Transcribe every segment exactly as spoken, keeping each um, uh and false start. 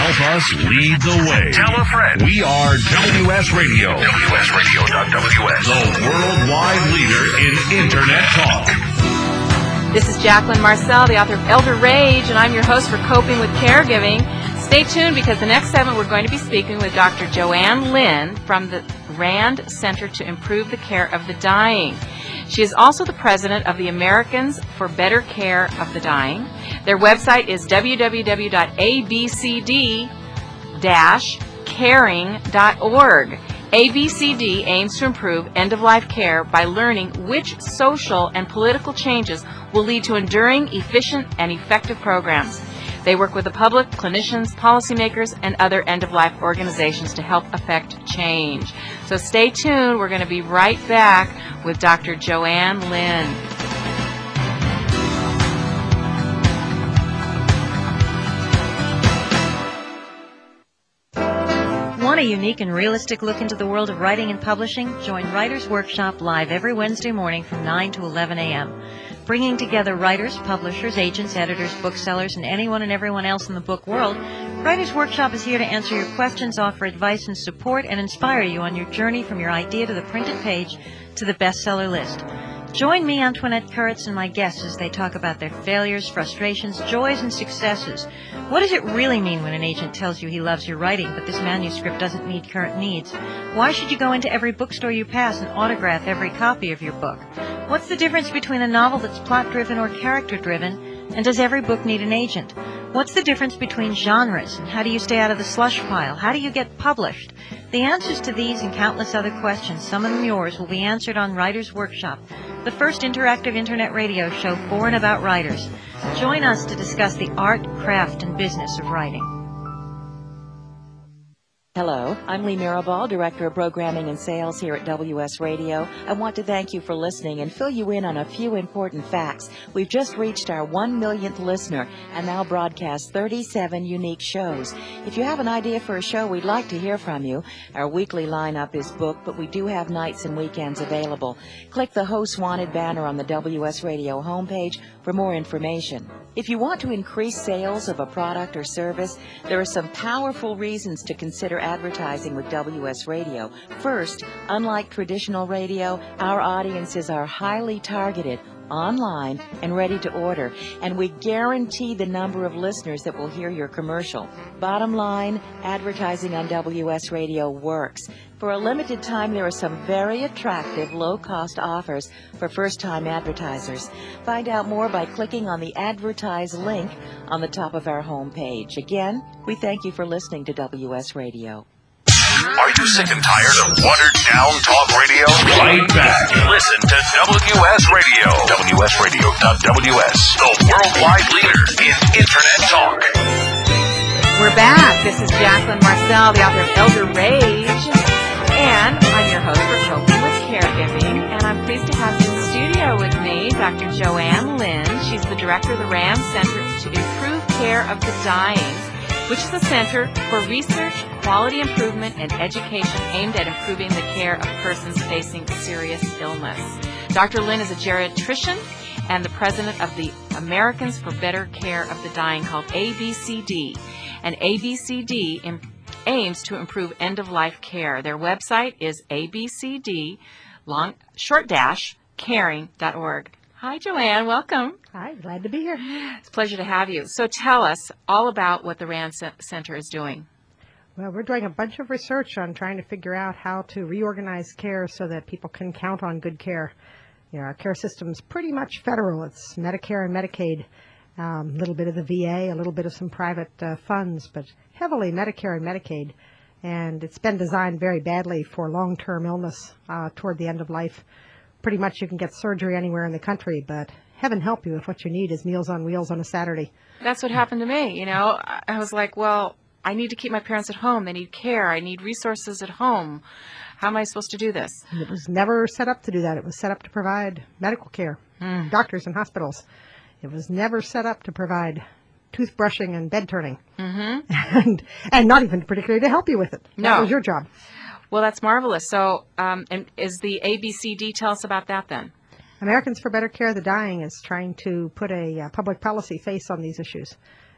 Help us lead the way. Tell a friend. We are W S Radio. W S Radio dot W S. The worldwide leader in Internet talk. This is Jacqueline Marcel, the author of Elder Rage, and I'm your host for Coping with Caregiving. Stay tuned because the next segment we're going to be speaking with Doctor Joanne Lynn from the RAND Center to Improve the Care of the Dying. She is also the president of the Americans for Better Care of the Dying. Their website is w w w dot a b c d dash caring dot org. A B C D aims to improve end-of-life care by learning which social and political changes will lead to enduring, efficient, and effective programs. They work with the public, clinicians, policymakers, and other end-of-life organizations to help affect change. So stay tuned. We're going to be right back with Doctor Joanne Lynn. Want a unique and realistic look into the world of writing and publishing? Join Writers Workshop live every Wednesday morning from nine to eleven a.m. Bringing together writers, publishers, agents, editors, booksellers, and anyone and everyone else in the book world, Writers Workshop is here to answer your questions, offer advice and support, and inspire you on your journey from your idea to the printed page to the bestseller list. Join me, Antoinette Kurtz, and my guests as they talk about their failures, frustrations, joys, and successes. What does it really mean when an agent tells you he loves your writing, but this manuscript doesn't meet current needs? Why should you go into every bookstore you pass and autograph every copy of your book? What's the difference between a novel that's plot-driven or character-driven, and does every book need an agent? What's the difference between genres, and how do you stay out of the slush pile? How do you get published? The answers to these and countless other questions, some of them yours, will be answered on Writers Workshop, the first interactive internet radio show for and about writers. Join us to discuss the art, craft, and business of writing. Hello, I'm Lee Mirabal, Director of Programming and Sales here at W S Radio. I want to thank you for listening and fill you in on a few important facts. We've just reached our one millionth listener and now broadcast thirty-seven unique shows. If you have an idea for a show, we'd like to hear from you. Our weekly lineup is booked, but we do have nights and weekends available. Click the Host Wanted banner on the W S Radio homepage for more information. If you want to increase sales of a product or service, there are some powerful reasons to consider advertising with W S Radio. First, unlike traditional radio, our audiences are highly targeted, online, and ready to order, and we guarantee the number of listeners that will hear your commercial. Bottom line, advertising on W S Radio works. For a limited time, there are some very attractive, low-cost offers for first-time advertisers. Find out more by clicking on the Advertise link on the top of our homepage. Again, we thank you for listening to W S Radio. Are you sick and tired of watered-down talk radio? Right back. Listen to W S Radio. W S Radio dot W S, the worldwide leader in Internet talk. We're back. This is Jacqueline Marcel, the author of Elder Rage, and I'm your host for Coping with Caregiving, and I'm pleased to have in studio with me Doctor Joanne Lynn. She's the director of the RAND Center to Improve Care of the Dying, which is a center for research, quality improvement, and education aimed at improving the care of persons facing serious illness. Doctor Lynn is a geriatrician and the president of the Americans for Better Care of the Dying, called A B C D. And A B C D im- aims to improve end-of-life care. Their website is A B C D, long, short dash, caring dot org. Hi, Joanne. Welcome. Hi. Glad to be here. It's a pleasure to have you. So tell us all about what the RAND Center is doing. Well, we're doing a bunch of research on trying to figure out how to reorganize care so that people can count on good care. You know, our care system's pretty much federal. It's Medicare and Medicaid, a um, little bit of the V A, a little bit of some private uh, funds, but heavily Medicare and Medicaid. And it's been designed very badly for long-term illness uh, toward the end of life. Pretty much you can get surgery anywhere in the country, but heaven help you if what you need is Meals on Wheels on a Saturday. That's what happened to me. You know, I was like, well, I need to keep my parents at home. They need care. I need resources at home. How am I supposed to do this? It was never set up to do that. It was set up to provide medical care, mm. doctors and hospitals. It was never set up to provide toothbrushing and bed turning, mm-hmm. and and not even particularly to help you with it. No. That was your job. Well, that's marvelous. So, um, and is the A B C D, tell us about that then. Americans for Better Care of the Dying is trying to put a uh, public policy face on these issues.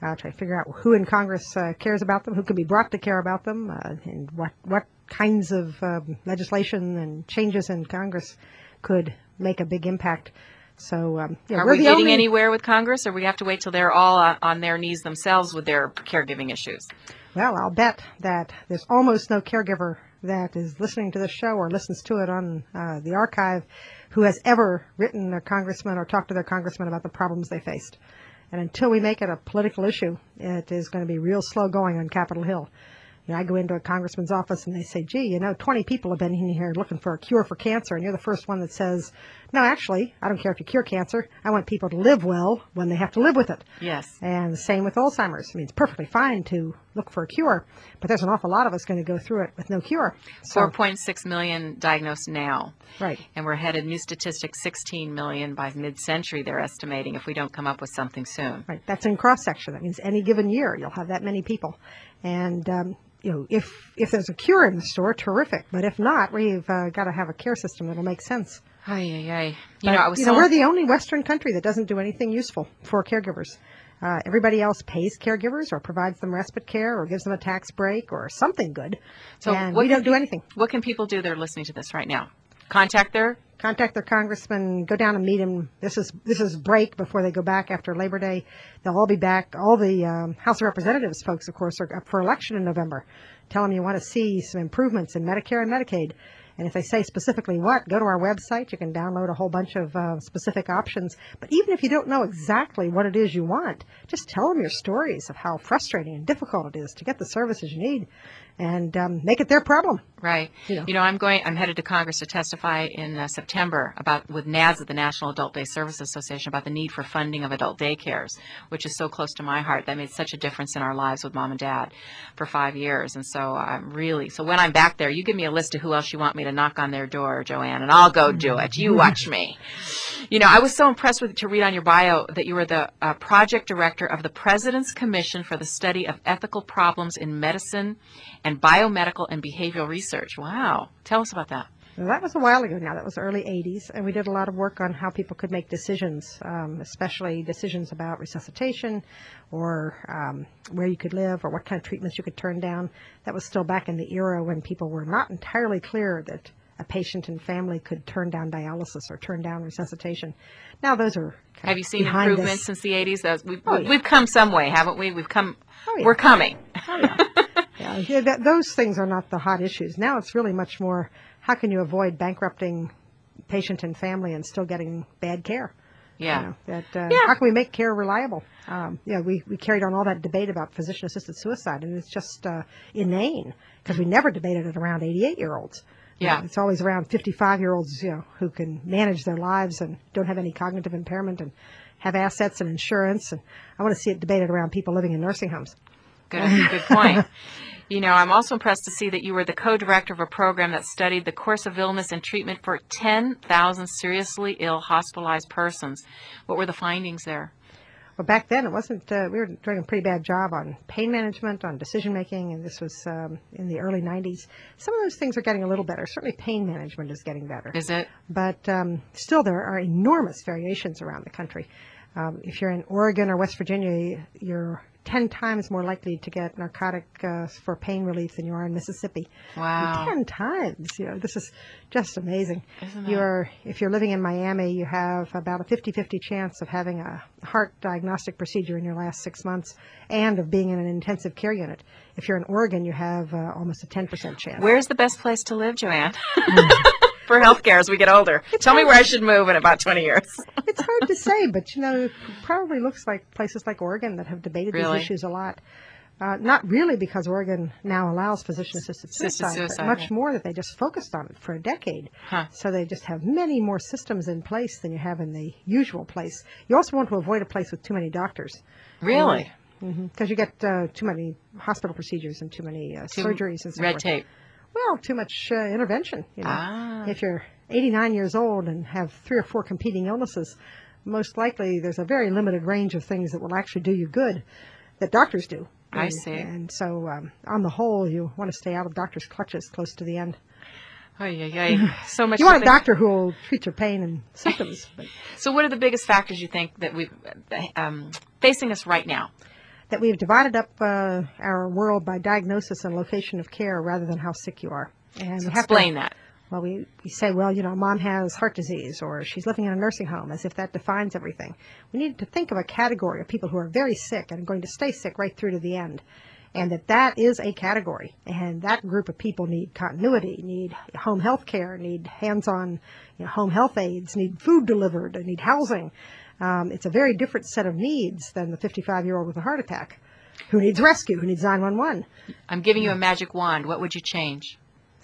uh, try to figure out who in Congress uh, cares about them, who can be brought to care about them, uh, and what, what kinds of um, legislation and changes in Congress could make a big impact. So, um, yeah, Are we're we the getting only... anywhere with Congress, or we have to wait till they're all on, on their knees themselves with their caregiving issues? Well, I'll bet that there's almost no caregiver that is listening to this show or listens to it on uh, the archive who has ever written their congressman or talked to their congressman about the problems they faced. And until we make it a political issue, it is going to be real slow going on Capitol Hill. You know, I go into a congressman's office and they say, gee, you know, twenty people have been in here looking for a cure for cancer, and you're the first one that says, no, actually, I don't care if you cure cancer. I want people to live well when they have to live with it. Yes. And the same with Alzheimer's. I mean, it's perfectly fine to look for a cure, but there's an awful lot of us going to go through it with no cure. So, four point six million diagnosed now. right. And we're headed, new statistics, sixteen million by mid-century, they're estimating, if we don't come up with something soon. Right. That's in cross-section. That means any given year you'll have that many people. And, um, you know, if if there's a cure in the store, terrific. But if not, we've uh, got to have a care system that'll make sense. Ay, ay, ay. You But, know, I was you so... know, we're the only Western country that doesn't do anything useful for caregivers. Uh, everybody else pays caregivers or provides them respite care or gives them a tax break or something good. So and what we can don't do pe- anything. What can people do that are listening to this right now? Contact their... Contact their congressman, go down and meet him. This is this is break before they go back after Labor Day. They'll all be back. All the um, House of Representatives folks, of course, are up for election in November. Tell them you want to see some improvements in Medicare and Medicaid. And if they say specifically what, go to our website. You can download a whole bunch of uh, specific options. But even if you don't know exactly what it is you want, just tell them your stories of how frustrating and difficult it is to get the services you need, and um, make it their problem. Right. You know. You know, I'm going. I'm headed to Congress to testify in uh, September about with NASA, the National Adult Day Services Association, about the need for funding of adult daycares, which is so close to my heart. That made such a difference in our lives with mom and dad for five years, and so I'm really. So when I'm back there, you give me a list of who else you want me to knock on their door, Joanne, and I'll go do it. You watch me. You know, I was so impressed with to read on your bio that you were the uh, project director of the President's Commission for the Study of Ethical Problems in Medicine and Biomedical and Behavioral Research. Wow. Tell us about that. Well, that was a while ago now. That was the early eighties, and we did a lot of work on how people could make decisions, um, especially decisions about resuscitation or um, where you could live or what kind of treatments you could turn down. That was still back in the era when people were not entirely clear that a patient and family could turn down dialysis or turn down resuscitation. Now those are kind Have of you seen behind improvements us. since the eighties? Those, we've, Oh, yeah. we've come some way, haven't we? We've come. Oh, yeah. We're coming. Oh, yeah. Yeah, yeah, that, those things are not the hot issues. Now it's really much more, how can you avoid bankrupting patient and family and still getting bad care? Yeah. You know, that, uh, Yeah. How can we make care reliable? Um, yeah, we, we carried on all that debate about physician-assisted suicide, and it's just uh, inane because we never debated it around eighty-eight-year-olds. You Yeah. know, it's always around fifty-five-year-olds, you know, who can manage their lives and don't have any cognitive impairment and have assets and insurance. And I want to see it debated around people living in nursing homes. Good, good point. You know, I'm also impressed to see that you were the co-director of a program that studied the course of illness and treatment for ten thousand seriously ill hospitalized persons. What were the findings there? Well, back then it wasn't, uh, we were doing a pretty bad job on pain management, on decision making, and this was um, in the early nineties. Some of those things are getting a little better. Certainly pain management is getting better. Is it? But um, still there are enormous variations around the country. Um, if you're in Oregon or West Virginia, you're ten times more likely to get narcotic uh, for pain relief than you are in Mississippi. Wow. Ten times. You know, this is just amazing. Isn't it? You're, if you're living in Miami, you have about a fifty-fifty chance of having a heart diagnostic procedure in your last six months and of being in an intensive care unit. If you're in Oregon, you have uh, almost a ten percent chance. Where's the best place to live, Joanne? For healthcare as we get older. Tell me where I should move in about twenty years. It's hard to say, but, you know, it probably looks like places like Oregon that have debated Really? these issues a lot. Uh, not really because Oregon now allows physician-assisted Assisted suicide, suicide, but much right. more that they just focused on it for a decade. Huh. So they just have many more systems in place than you have in the usual place. You also want to avoid a place with too many doctors. Really? Because you get uh, too many hospital procedures and too many uh, Too surgeries and so red forth. tape. Well, too much uh, intervention. You know, Ah. if you're eighty-nine years old and have three or four competing illnesses, most likely there's a very limited range of things that will actually do you good that doctors do. I And- see. And so, um, on the whole, you want to stay out of doctors' clutches close to the end. Oh, yeah, yeah. So much. You to want a think- doctor who will treat your pain and symptoms. But So what are the biggest factors you think that we um, facing us right now? that we've divided up uh, our world by diagnosis and location of care rather than how sick you are. And we have Explain to, that. Well, we, we say, well, you know, mom has heart disease or she's living in a nursing home, as if that defines everything. We need to think of a category of people who are very sick and are going to stay sick right through to the end, and that that is a category. And that group of people need continuity, need home health care, need hands-on you know, home health aides, need food delivered, need housing. Um, it's a very different set of needs than the fifty-five-year-old with a heart attack who needs rescue, who needs nine one one. I'm giving you a magic wand. What would you change?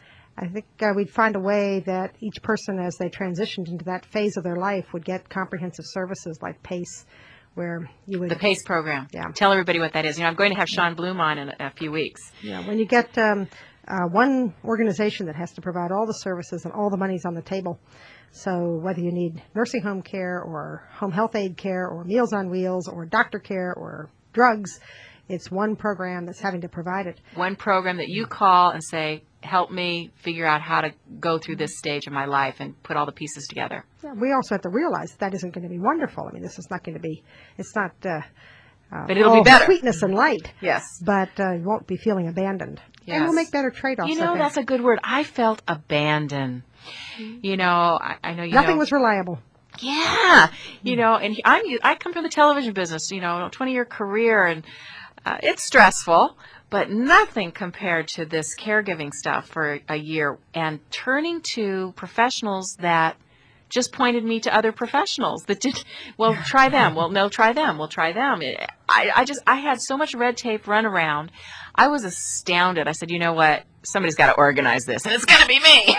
I think uh, we'd find a way that each person, as they transitioned into that phase of their life, would get comprehensive services like PACE, where you would... The PACE program. Yeah. Tell everybody what that is. You know, I'm going to have Sean Bloom on in a, a few weeks. Yeah, when you get um, uh, one organization that has to provide all the services and all the money's on the table. So whether you need nursing home care or home health aid care or Meals on Wheels or doctor care or drugs, it's one program that's having to provide it. One program that you call and say, help me figure out how to go through this stage of my life and put all the pieces together. Yeah, we also have to realize that, that isn't going to be wonderful. I mean, this is not going to be, it's not uh, uh, but it'll all be better. Sweetness and light. Yes. But uh, you won't be feeling abandoned. Yes. And we'll make better trade-offs. You know, I think. that's a good word. I felt abandoned. You know, I, I know you Nothing know, was reliable. Yeah. You know, and he, I'm, I come from the television business, you know, a twenty-year career, and uh, it's stressful. But nothing compared to this caregiving stuff for a year and turning to professionals that just pointed me to other professionals that did, well, try them. Well, no, try them. Well, try them. I, I just, I had so much red tape run around. I was astounded. I said, you know what? Somebody's got to organize this, and it's going to be me.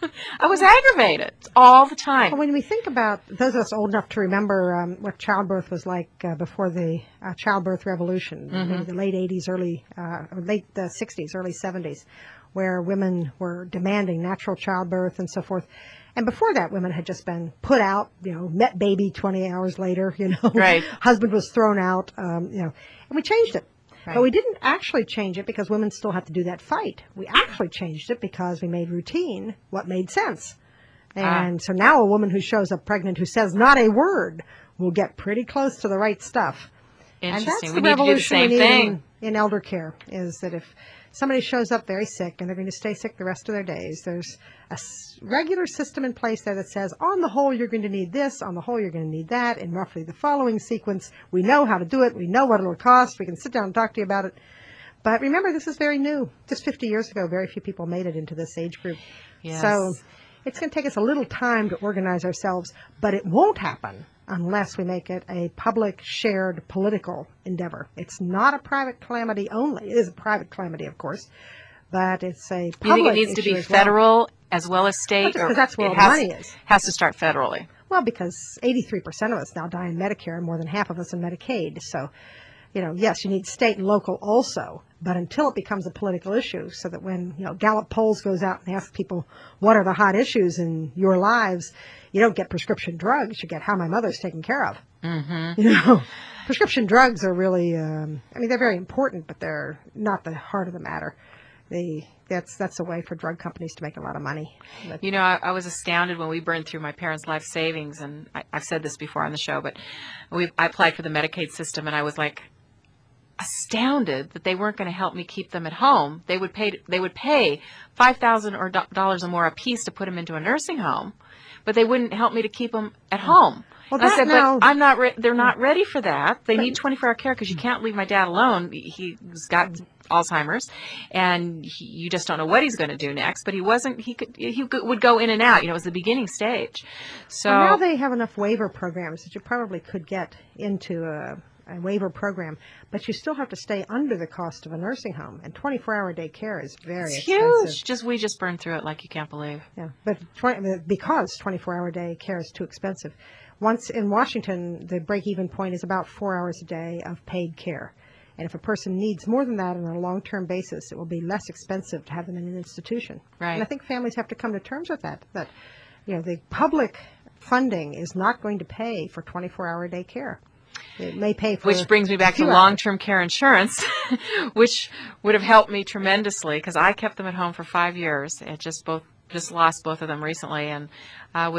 I was aggravated all the time. Well, when we think about those of us old enough to remember um, what childbirth was like uh, before the uh, childbirth revolution, Mm-hmm. maybe the late eighties, early, uh, or late uh, sixties, early seventies, where women were demanding natural childbirth and so forth. And before that, women had just been put out, you know, met baby twenty hours later, you know. Right. Husband was thrown out, um, you know, and we changed it. Right. But we didn't actually change it because women still have to do that fight. We actually changed it because we made routine what made sense. And Ah. so now a woman who shows up pregnant who says not a word will get pretty close to the right stuff. Interesting. And that's We the need to do the revolution same we need thing. in, in elder care, is that if somebody shows up very sick and they're going to stay sick the rest of their days, there's a s- regular system in place there that says, on the whole, you're going to need this, on the whole, you're going to need that, in roughly the following sequence. We know how to do it. We know what it'll cost. We can sit down and talk to you about it. But remember, this is very new. Just fifty years ago, very few people made it into this age group. Yes. So it's going to take us a little time to organize ourselves, but it won't happen unless we make it a public, shared, political endeavor. It's not a private calamity only. It is a private calamity, of course, but it's a public You think it needs to issue be as well. federal as well as state? Well, just or 'cause that's where it all the has, money is. has to start federally. Well, because eighty-three percent of us now die in Medicare and more than half of us in Medicaid. So, you know, yes, you need state and local also, but until it becomes a political issue, so that when, you know, Gallup polls goes out and asks people, what are the hot issues in your lives, you don't get prescription drugs, you get how my mother's taken care of. Mm-hmm. You know, prescription drugs are really, um, I mean, they're very important, but they're not the heart of the matter. They, that's that's a way for drug companies to make a lot of money. But, You know, I, I was astounded when we burned through my parents' life savings, and I, I've said this before on the show, but we I applied for the Medicaid system, and I was like astounded that they weren't going to help me keep them at home. They would pay they would pay five thousand or dollars or more a piece to put them into a nursing home, but they wouldn't help me to keep them at home. Well, And I that said, now- but I'm not. Re- they're not ready for that. They need twenty-four hour care because you can't leave my dad alone. He's got Alzheimer's, and he, you just don't know what he's going to do next. But he wasn't. He could. He could, would go in and out. You know, it was the beginning stage. So well, now they have enough waiver programs that you probably could get into a, a waiver program, but you still have to stay under the cost of a nursing home. And twenty-four hour day care is very it's expensive. huge. Just we just burned through it like you can't believe. Yeah, but twenty, because twenty-four hour day care is too expensive. Once in Washington, the break-even point is about four hours a day of paid care. And if a person needs more than that on a long-term basis, it will be less expensive to have them in an institution. Right. And I think families have to come to terms with that, that, you know, the public funding is not going to pay for twenty-four hour day care. It may pay for... Which brings me back to two hours. long-term care insurance, which would have helped me tremendously because I kept them at home for five years. It just both just lost both of them recently, and I was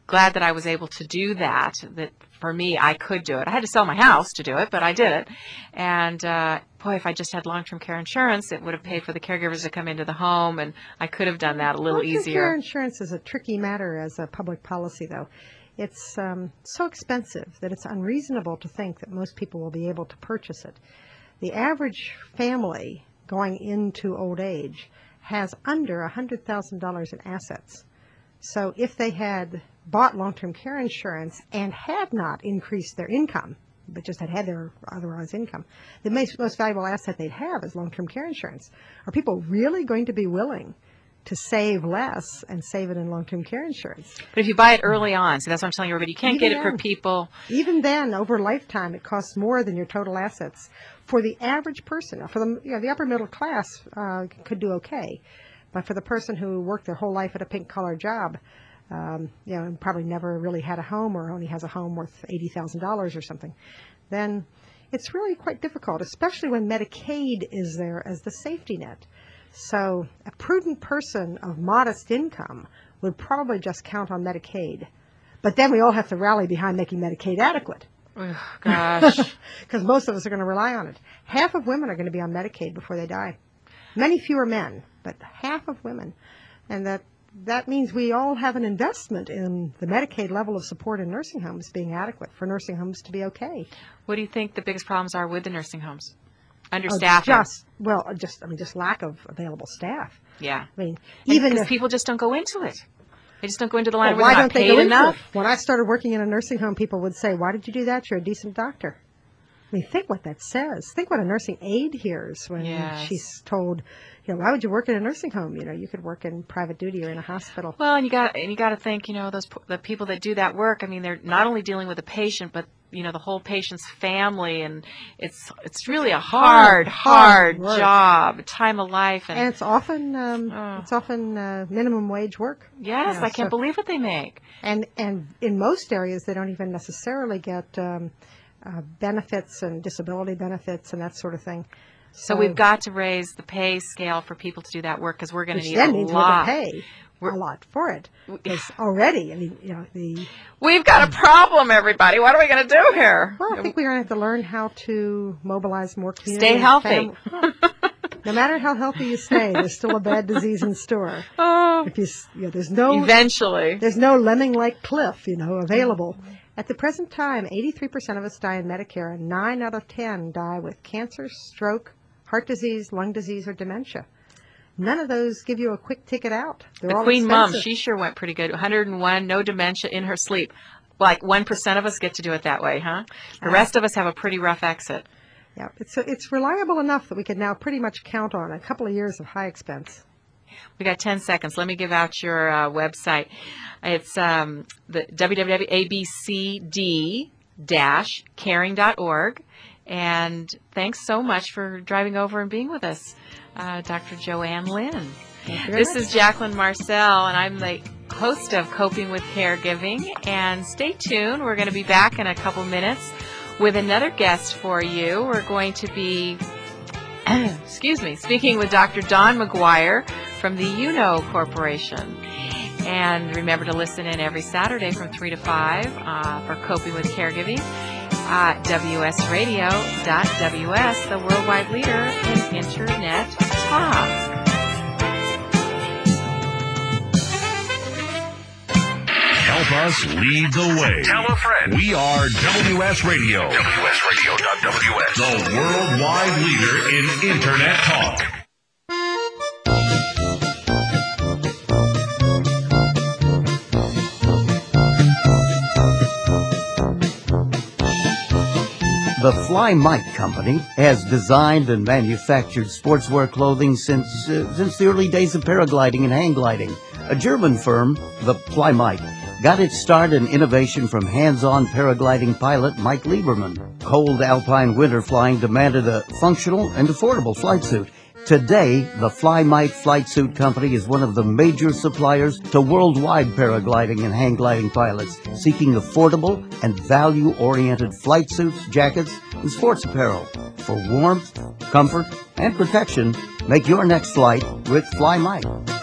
glad that I was able to do that, that for me, I could do it. I had to sell my house to do it, but I did it. And, uh, boy, if I just had long-term care insurance, it would have paid for the caregivers to come into the home, and I could have done that a little long-term easier. Care insurance is a tricky matter as a public policy, though. It's um, so expensive that it's unreasonable to think that most people will be able to purchase it. The average family going into old age has under one hundred thousand dollars in assets. So if they had bought long-term care insurance and had not increased their income, but just had had their otherwise income, the most, most valuable asset they'd have is long-term care insurance. Are people really going to be willing to save less and save it in long-term care insurance? But if you buy it early on, so that's what I'm telling everybody, you can't Even get it for then. people. Even then, over a lifetime, it costs more than your total assets. For the average person, for the, you know, the upper middle class uh, could do okay. But for the person who worked their whole life at a pink-collar job, um, you know, and probably never really had a home or only has a home worth eighty thousand dollars or something, then it's really quite difficult, especially when Medicaid is there as the safety net. So a prudent person of modest income would probably just count on Medicaid. But then we all have to rally behind making Medicaid adequate. Oh, gosh. Because most of us are going to rely on it. Half of women are going to be on Medicaid before they die. Many fewer men, but half of women. And that that means we all have an investment in the Medicaid level of support in nursing homes being adequate for nursing homes to be okay. What do you think the biggest problems are with the nursing homes? Oh, Understaffing. just, well, just, I mean, just lack of available staff. Yeah. I mean, And even because if people just don't go into it. They just don't go into the line Well, where why they're don't not they paid go into enough. it? When I started working in a nursing home, people would say, "Why did you do that? You're a decent doctor." I mean, think what that says. Think what a nursing aide hears when Yes. she's told, you know, why would you work in a nursing home? You know, you could work in private duty or in a hospital. Well, and you got and you got to think, you know, those p- the people that do that work. I mean, they're not only dealing with the patient, but you know, the whole patient's family, and it's it's really a hard, hard hard, work. job, time of life, and, And it's often um, Oh. it's often uh, minimum wage work. yes, you know, I can't so- believe what they make. And and in most areas, they don't even necessarily get um, uh, benefits and disability benefits and that sort of thing. So we've got to raise the pay scale for people to do that work because we're going to Which need then a means lot. we're going to pay We're- a lot for it. Because already, I mean, you know, the We've got a problem, everybody. What are we going to do here? well, I think we're going to have to learn how to mobilize more community. Stay and healthy. family- No matter how healthy you stay, there's still a bad disease in store. Oh, If you, s- you know, there's no eventually. there's no lemming-like cliff, you know, available. At the present time, eighty-three percent of us die in Medicare, and nine out of ten die with cancer, stroke, heart disease, lung disease, or dementia. None of those give you a quick ticket out. They're The all Queen Mom, expensive. she sure went pretty good. one hundred and one, no dementia in her sleep. Like one percent of us get to do it that way, huh? The rest of us have a pretty rough exit. Yeah, it's it's reliable enough that we can now pretty much count on a couple of years of high expense. We got ten seconds. Let me give out your uh, website. It's um, the w w w dot a b c d dash caring dot org. And thanks so much for driving over and being with us, uh, Doctor Joanne Lynn. Thank you very This much. is Jacqueline Marcel, and I'm the host of Coping with Caregiving. And stay tuned. We're going to be back in a couple minutes with another guest for you. We're going to be, excuse me, speaking with Doctor Don McGuire from the UNO Corporation. And remember to listen in every Saturday from three to five uh, for Coping with Caregiving at W S radio dot W S, the worldwide leader in Internet talk. Help us lead the way. Tell a friend. We are W S Radio, W S radio dot W S. the worldwide leader in Internet talk. The Fly Mite Company has designed and manufactured sportswear clothing since uh, since the early days of paragliding and hang gliding. A German firm, the Fly Mite, got its start in innovation from hands-on paragliding pilot Mike Lieberman. Cold alpine winter flying demanded a functional and affordable flight suit. Today, the Fly Mite Flight Suit Company is one of the major suppliers to worldwide paragliding and hang gliding pilots seeking affordable and value-oriented flight suits, jackets, and sports apparel. For warmth, comfort, and protection, make your next flight with Fly Mite.